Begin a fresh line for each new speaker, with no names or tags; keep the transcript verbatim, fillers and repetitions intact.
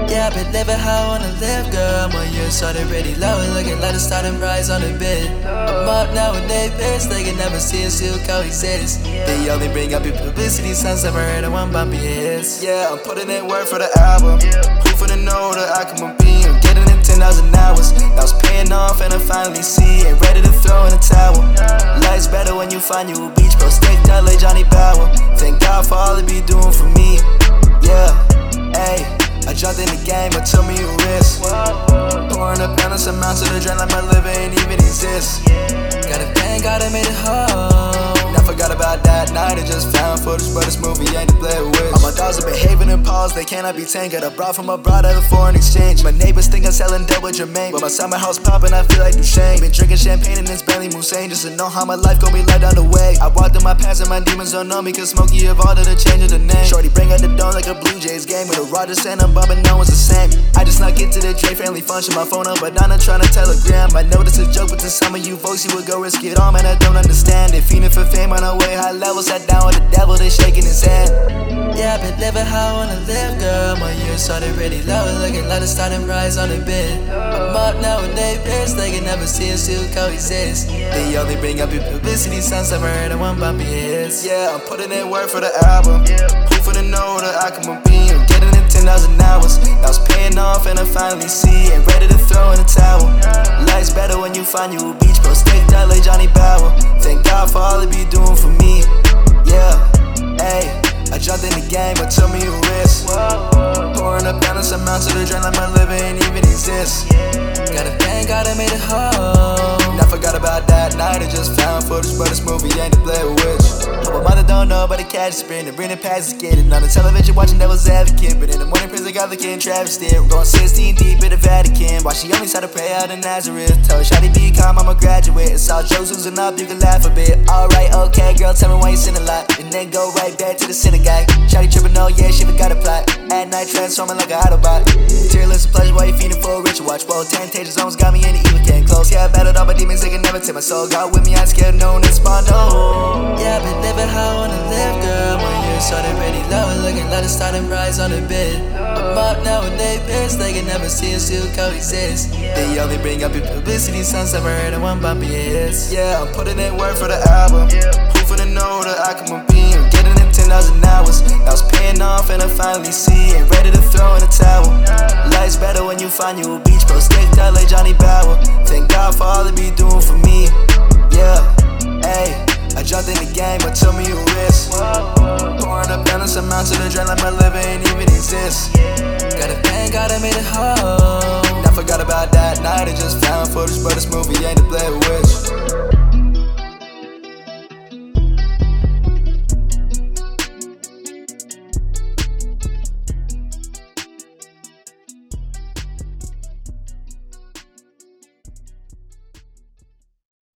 Yeah, I've been living how I wanna live, girl. My years started really low, looking like the starting price on the bid. I'm up now with they pissed, they can never see us still coexist. They only bring up your publicity, songs never heard of one bumpy hits. Yeah, I'm putting in work for the album. Proof for the know that I can be. I'm getting in ten thousand hours. Now it's paying off and I finally see it. Ready to throw in a towel. Life's better when you find you a beach bro. Steak down like Johnny Bauer. Thank God for all it be doing for me. Yeah, ayy. I jumped in the game, but took me a risk. Pouring up endless amounts of the drain like my liver ain't even exist. Gotta thank God I made it home. Now forgot about that night, I just found footage, but this movie ain't to play with. All my dogs are behaving in paws, they cannot be tamed. Got a brought from abroad at a foreign exchange. My neighbors think I'm selling dope with Jermaine, but my summer house popping, I feel like Duchesne. Been drinking champagne and it's barely Moussain, just to know how my life gon' be light down the way. I walked in my past and my demons don't know me, cause Smokey evolved to the change of the name. Shorty bring out the dome like a Blue Jays game, with a Rogers and I'm bumping, no one's the same. I just snuck into the Dre family function, my phone up, but I'm not trying to telegram. I know this a joke, but to some of you folks, you would go risk it all, man, I don't understand it. Fiending for fame on our way high level, sat down with the devil, they shaking his hand. Yeah, I've been living how I wanna live, girl. My years started really low, looking like the starting price on the bid. I'm up now with they pissed, they can never see us still coexist. They only bring up your publicity, songs never heard of one bumpy hits. Yeah, I'm putting in work for the album. Proof for the know that I can be. I'm getting in ten thousand hours. Now it's paying off and I finally see it. Ready to throw in a towel. Life's better when you find you a beach bro. Steak down like Johnny Bauer. Thank God for all it be doing for me. Yeah, ayy. I jumped in the game, but took me a risk. Pouring up endless amounts of the drain like my liver ain't even exist. Gotta thank God I made it home. Now forgot about that night, I just found footage, but this movie ain't to play with. Hope my mother don't know, but the catch is sprinting, bring the past is getting on the television, watching Devil's Advocate. But in the morning, prison got the kid travesty. We're going sixteen deep in the Vatican. While she only started to pray out in Nazareth. Told Shawty be calm, I'm a graduate. It's all jokes losing up, you can laugh a bit. Alright, okay, girl, tell me why you sin a lot. And then go right back to the synagogue. Shawty tripping, oh yeah, she forgot a plot. At night, transforming like a Autobot. Tearless and pleasure while you feeding for a ritual watch. Whoa, Temptations almost got me in the evil came close. Yeah, I battled all my demons, they can never take my soul. Got with me, I ain't scared, no one respond, no. Yeah, I've been living how I wanna live, girl. My years started really low, looking like the starting price on the bid. I'm up now with they pissed, they can never see us still coexist. They only bring up your publicity, songs never heard of one bumpy hits. Yeah, I'm putting in work for the album. Proof for the know that I can be. I'm getting in ten thousand hours. Now it's paying off and I finally see it. Ready to throw in a towel. Life's better when you find you a beach bro. Steak down like Johnny Bauer. Thank God for all it be doing for me. Yeah, ayy. I jumped in the game, but took me a risk. Pouring up endless amounts of the drain like my liver ain't even exist. Gotta thank God I made it home. Now forgot about that night, I just found footage, but this movie ain't to play with.